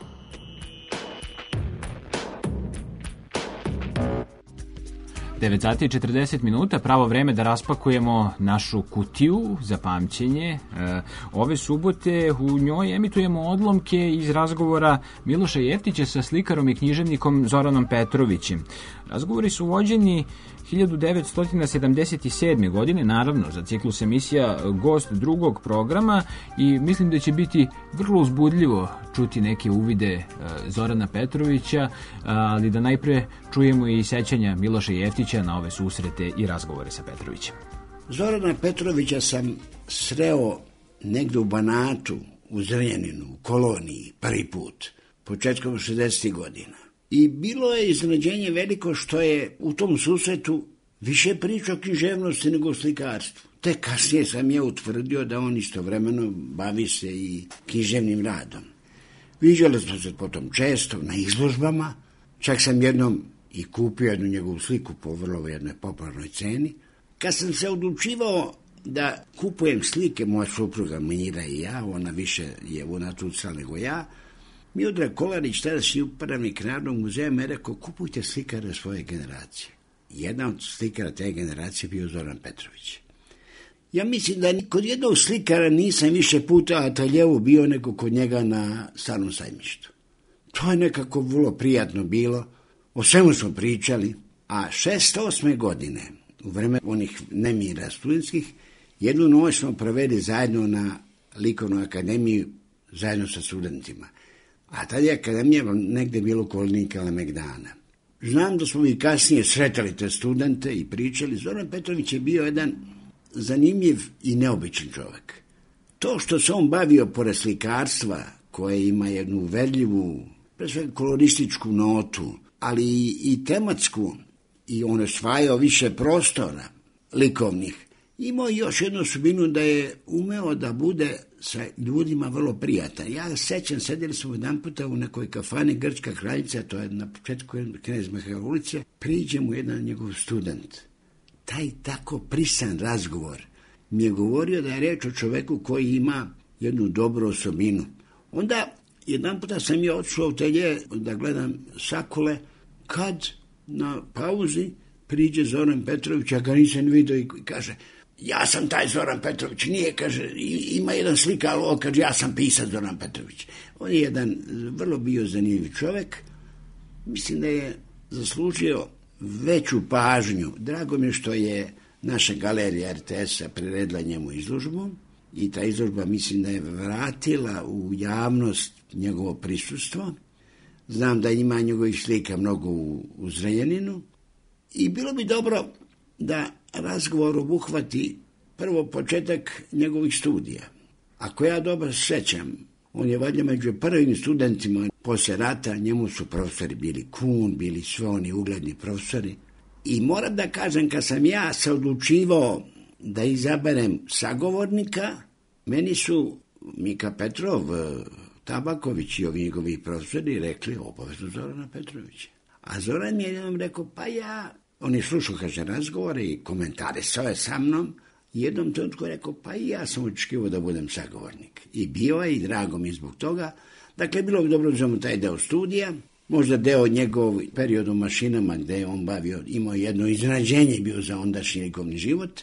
devet sati i četrdeset minuta, pravo vreme da raspakujemo našu kutiju za pamćenje. Ove subote u njoj emitujemo odlomke iz razgovora Miloša Jeftića sa slikarom i književnikom Zoranom Petrovićem. Razgovori su vođeni hiljadu devetsto sedamdeset sedme. godine, naravno, za ciklus emisija gost drugog programa i mislim da će biti vrlo uzbudljivo čuti neke uvide Zorana Petrovića, ali da najpre čujemo i sećanja Miloša Jeftića na ove susrete i razgovore sa Petrovićem. Zorana Petrovića sam sreo negde u Banatu u Zrenjaninu, u koloniji, prvi put, početkom šezdesetih godina. I bilo je iznenađenje veliko što je u tom susretu više priča o književnosti nego o slikarstvu. Te kasnije sam ja utvrdio da on istovremeno bavi se i književnim radom. Viđali smo se potom često na izložbama, čak sam jednom i kupio jednu njegovu sliku po vrlo jednoj popularnoj ceni. Kad sam se odlučivao da kupujem slike, moja supruga Mira i ja, ona više je unatucala nego ja, Miodrag Kolarić, tadašnji upravnik Narodnog muzeja, me rekao, kupujte slikare svoje generacije. Jedan od slikara te generacije bio Zoran Petrović. Ja mislim da kod jednog slikara nisam više puta ateljevu bio nego kod njega na Starom sajmištu. To je nekako vrlo prijatno bilo, o svemu smo pričali, a šezdeset osme godine, u vreme onih nemira studentskih, jednu noć smo proveli zajedno na Likovnoj akademiji, zajedno sa studentima. A tad je akademija negde bilo okolini Kalemegdana. Znam da smo i kasnije sretali te studente i pričali. Zoran Petrović je bio jedan zanimljiv i neobičan čovjek. To što se on bavio pored slikarstva, koje ima jednu uverljivu, pre svega kolorističku notu, ali i, i tematsku, i on je osvajao više prostora likovnih, imao još jednu osobinu da je umeo da bude sa ljudima vrlo prijatan. Ja sećam, sedjeli smo jedan puta u nekoj kafani Grčka kraljica, to je na početku Knez Mihajlova ulice, priđe mu jedan njegov student. Taj tako prisan razgovor mi je govorio da je reč o čoveku koji ima jednu dobru osobinu. Onda jedan puta sam ja odšao u atelje da gledam Sakule, kad na pauzi priđe Zoran Petrović, ja ga nisam vidio i kaže, ja sam taj Zoran Petrović, nije, kaže, ima jedan slika, ali ovo, kaže, ja sam pisac Zoran Petrović. On je jedan vrlo bio zanimljiv čovjek, mislim da je zaslužio veću pažnju. Drago mi je što je naša galerija R T S-a priredila njemu izložbu i ta izložba mislim da je vratila u javnost njegovo prisustvo. Znam da ima njegovih slika mnogo u, u Zrenjaninu i bilo bi dobro da razgovor obuhvati prvo početak njegovih studija. Ako ja dobro sećam, on je valjda među prvim studentima poslije rata, njemu su profesori bili Kuhn, bili sve oni ugledni profesori. I moram da kažem, kad sam ja se odlučivao da izaberem sagovornika, meni su Mika Petrov, Tabaković i ovi njegovi profesori rekli obavezno Zorana Petrovića. A Zoran mi je jednom rekao, pa ja, on je slušao, kaže, razgovore i komentare sve sa mnom, i jednom trenutku rekao, pa i ja sam očekivao da budem sagovornik. I bio je i drago mi zbog toga. Dakle, bilo bi dobro da uzmemo taj deo studija, možda deo njegov period u mašinama gde je on bavio, imao jedno iznenađenje bio za ondašnji likovni život,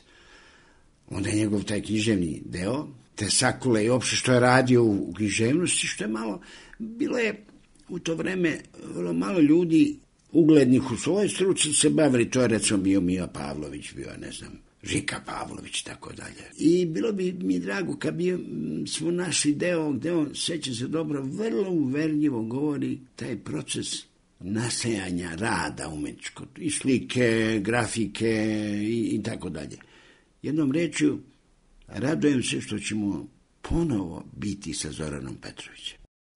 onda je njegov taj književni deo, te Sakule i opšte što je radio u književnosti, što je malo, bilo je u to vreme vrlo malo ljudi uglednih u svojoj struci se bavili, to je recimo bio Mija Pavlović, bio, ne znam, Žika Pavlović, tako dalje. I bilo bi mi drago kad bi smo našli deo gde on, seća se dobro, vrlo uverljivo govori taj proces nastajanja rada umetničkog, i slike, grafike i, i tako dalje. Jednom rečju, radujem se što ćemo ponovo biti sa Zoranom Petrovićem.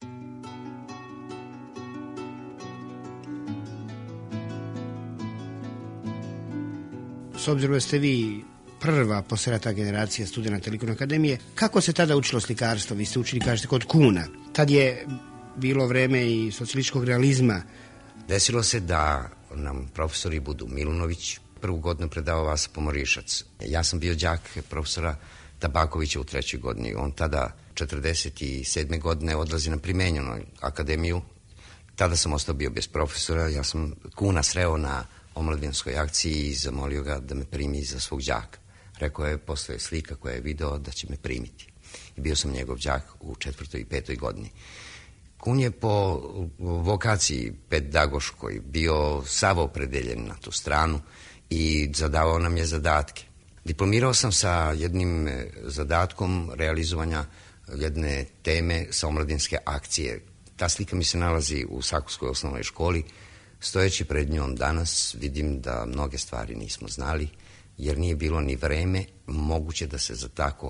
S obzirom da ste vi prva posrata generacija studenta Likovne akademije, kako se tada učilo slikarstvo? Vi ste učili, kažete, kod Kuna. Tad je bilo vreme i socijalističkog realizma. Desilo se da nam profesori budu Milunović, prvu godinu predavao Vasa Pomorišac. Ja sam bio đak profesora Tabakovića u trećoj godini. On tada, četrdeset sedme godine, odlazi na primenjenu akademiju. Tada sam ostao bio bez profesora. Ja sam Kuna sreo na omladinskoj akciji i zamolio ga da me primi za svog đaka. Rekao je, postoje slika koja je video da će me primiti. I bio sam njegov đak u četvrtoj i petoj godini. Kun je po vokaciji pedagoškoj bio sav opredeljen na tu stranu i zadavao nam je zadatke. Diplomirao sam sa jednim zadatkom realizovanja jedne teme sa omladinske akcije. Ta slika mi se nalazi u Sakovskoj osnovnoj školi. Stojeći pred njom danas vidim da mnoge stvari nismo znali, jer nije bilo ni vreme moguće da se za tako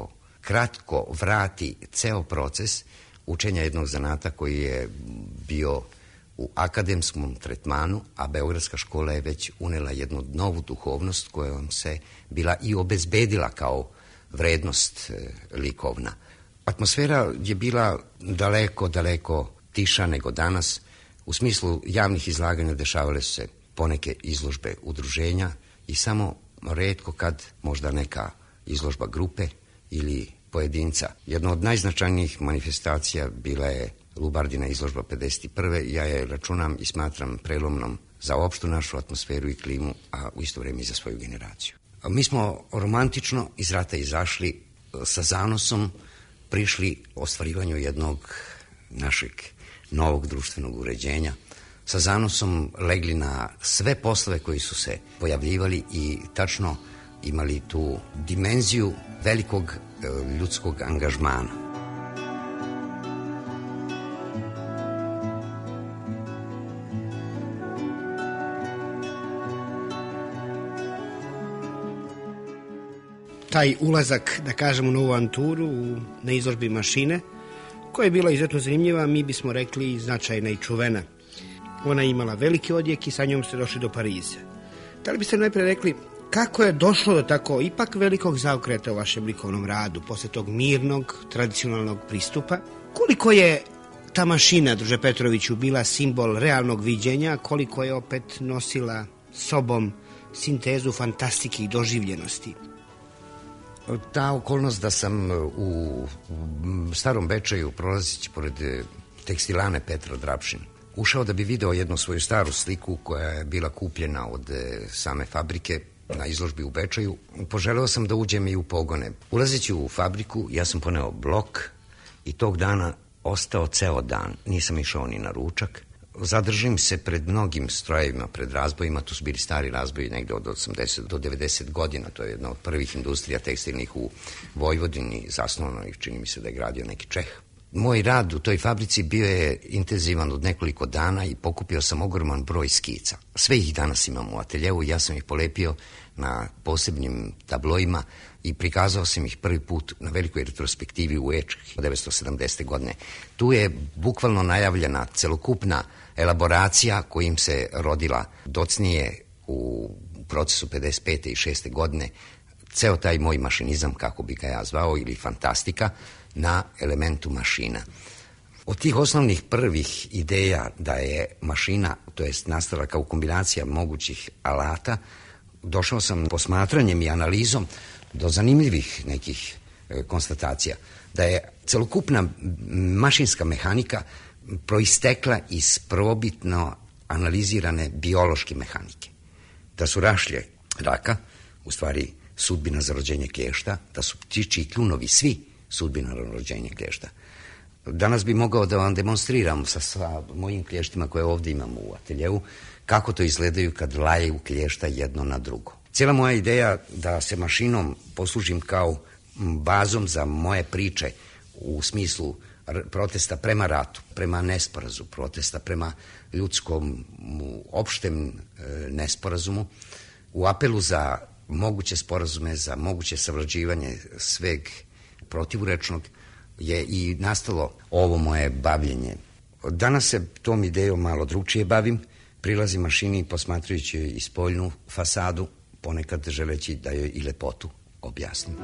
kratko vrati ceo proces učenja jednog zanata koji je bio u akademskom tretmanu, a Beogradska škola je već unela jednu novu duhovnost kojom se bila i obezbedila kao vrednost e, likovna. Atmosfera je bila daleko, daleko tiša nego danas. U smislu javnih izlaganja dešavale su se poneke izložbe udruženja i samo retko kad možda neka izložba grupe ili pojedinca. Jedna od najznačajnijih manifestacija bila je Lubardina izložba pedeset prve. Ja je računam i smatram prelomnom za opštu našu atmosferu i klimu, a u isto vreme i za svoju generaciju. Mi smo romantično iz rata izašli, sa zanosom prišli ostvarivanju jednog našeg novog društvenog uređenja, sa zanosom legli na sve poslove koji su se pojavljivali i tačno imali tu dimenziju velikog e, ljudskog angažmana. Taj ulazak, da kažemo, u novu avanturu na izložbi mašine, koja je bila izuzetno zanimljiva, mi bismo rekli značajna i čuvena. Ona je imala veliki odjek i sa njom ste došli do Pariza. Da li biste najpre rekli kako je došlo do tako ipak velikog zaokreta u vašem likovnom radu, posle tog mirnog, tradicionalnog pristupa? Koliko je ta mašina, druže Petroviću, bila simbol realnog viđenja, koliko je opet nosila sobom sintezu fantastike i doživljenosti? Ta okolnost da sam u Starom Bečeju, prolazeći pored tekstilane Petra Drapšin, ušao da bi video jednu svoju staru sliku koja je bila kupljena od same fabrike na izložbi u Bečeju, poželeo sam da uđem i u pogone. Ulazeći u fabriku, ja sam poneo blok i tog dana ostao ceo dan. Nisam išao ni na ručak. Zadržim se pred mnogim strojevima, pred razbojima. Tu su bili stari razboji negde od osamdeset do devedeset godina. To je jedna od prvih industrija tekstilnih u Vojvodini, zasnovano ih, čini mi se da je gradio neki Čeh. Moj rad u toj fabrici bio je intenzivan od nekoliko dana i pokupio sam ogroman broj skica. Sve ih danas imam u ateljevu i ja sam ih polepio na posebnim tabloima i prikazao sam ih prvi put na velikoj retrospektivi u Ečki devetsto sedamdesete godine. Tu je bukvalno najavljena celokupna elaboracija kojim se rodila docnije u procesu pedeset pete i šeste godine ceo taj moj mašinizam, kako bi ga ja zvao, ili fantastika, na elementu mašina. Od tih osnovnih prvih ideja da je mašina, to jest nastala kao kombinacija mogućih alata, došao sam posmatranjem i analizom do zanimljivih nekih e, konstatacija. Da je celokupna mašinska mehanika proistekla iz prvobitno analizirane biološke mehanike. Da su rašlje raka, u stvari sudbina za rođenje klješta, da su ptičji i kljunovi svi sudbina rođenja klješta. Danas bi mogao da vam demonstriram sa, sa mojim klještima koje ovdje imam u ateljevu, kako to izgledaju kad laju klješta jedno na drugo. Cijela moja ideja da se mašinom poslužim kao bazom za moje priče u smislu protesta prema ratu, prema nesporazu, protesta prema ljudskom opštem nesporazumu, u apelu za moguće sporazume, za moguće savlađivanje sveg protivurečnog, je i nastalo ovo moje bavljenje. Danas se tom idejom malo drugčije bavim, prilazim mašini posmatrajući i spoljnu fasadu, ponekad želeći da joj i lepotu objasnim.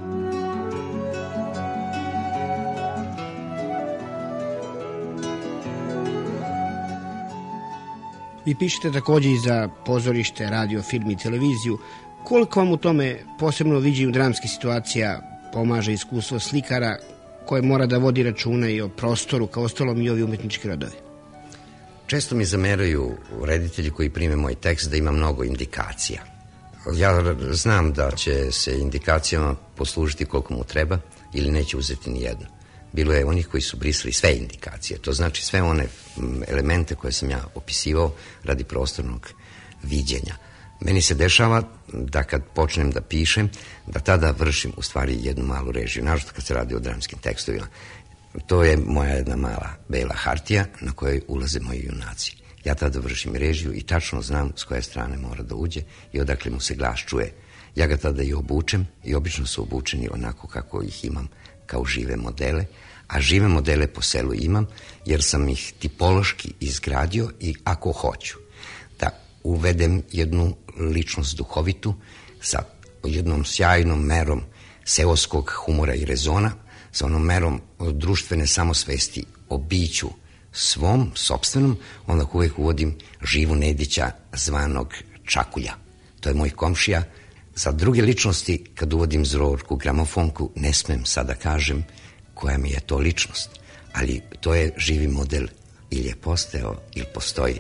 Vi pišete također i za pozorište, radio, film i televiziju. Koliko vam u tome, posebno viđenju dramskih situacija, pomaže iskustvo slikara koje mora da vodi računa i o prostoru, kao ostalom i ovi umetnički radovi? Često mi zameraju reditelji koji prime moj tekst da ima mnogo indikacija. Ja znam da će se indikacijama poslužiti koliko mu treba ili neće uzeti ni jedno. Bilo je onih koji su brisali sve indikacije, to znači sve one elemente koje sam ja opisivao radi prostornog viđenja. Meni se dešava da kad počnem da pišem, da tada vršim u stvari jednu malu režiju, nažalost kad se radi o dramskim tekstovima. To je moja jedna mala bela hartija na kojoj ulaze moji junaci. Ja tada vršim režiju i tačno znam s koje strane mora da uđe i odakle mu se glas čuje. Ja ga tada i obučem i obično su obučeni onako kako ih imam kao žive modele, a žive modele po selu imam, jer sam ih tipološki izgradio i ako hoću da uvedem jednu ličnost duhovitu sa jednom sjajnom merom seoskog humora i rezona, sa onom merom društvene samosvesti o biću svom, sopstvenom, onda uvek uvodim Živu Nedića zvanog Čakulja. To je moj komšija. Za druge ličnosti, kad uvodim Zorku Gramofonku, ne smem sada kažem koja mi je to ličnost, ali to je živi model, ili je postao ili postoji.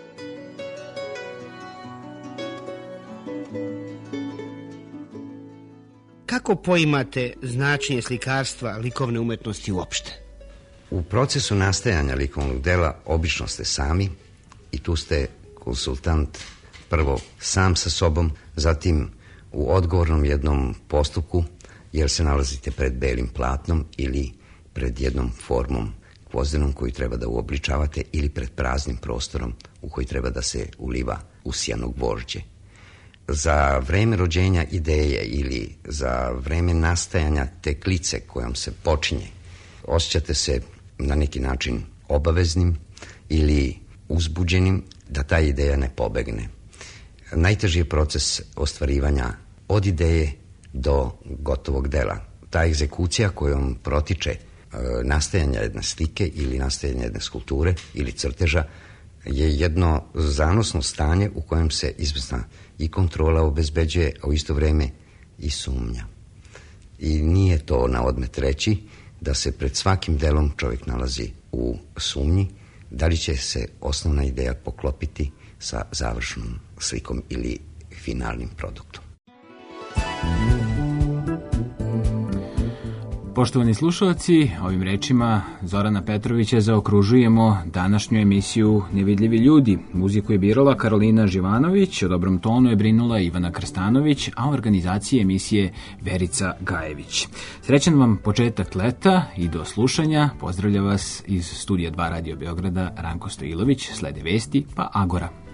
Kako poimate značenje slikarstva, likovne umetnosti uopšte? U procesu nastajanja likovnog dela obično ste sami i tu ste konsultant prvo sam sa sobom, zatim u odgovornom jednom postupku, jer se nalazite pred belim platnom ili pred jednom formom gvozdenom koju treba da uobličavate ili pred praznim prostorom u koji treba da se uliva usijano gvožđe. Za vreme rođenja ideje ili za vreme nastajanja te klice kojom se počinje, osjećate se na neki način obaveznim ili uzbuđenim da ta ideja ne pobegne. Najteži je proces ostvarivanja od ideje do gotovog dela. Ta egzekucija kojom protiče e, nastajanja jedne slike ili nastajanja jedne skulpture ili crteža je jedno zanosno stanje u kojem se izvesna i kontrola obezbeđuje, a u isto vreme i sumnja. I nije to na odmet reći da se pred svakim delom čovjek nalazi u sumnji, da li će se osnovna ideja poklopiti sa završnom slikom ili finalnim produktom. Poštovani slušalci, ovim rečima Zorana Petrovića zaokružujemo današnju emisiju Nevidljivi ljudi. Muziku je birala Karolina Živanović, o dobrom tonu je brinula Ivana Krstanović, a u organizaciji emisije Verica Gajević. Srećan vam početak leta i do slušanja. Pozdravlja vas iz studija dva Radio Beograda Ranko Stojilović. Slede vesti, pa Agora.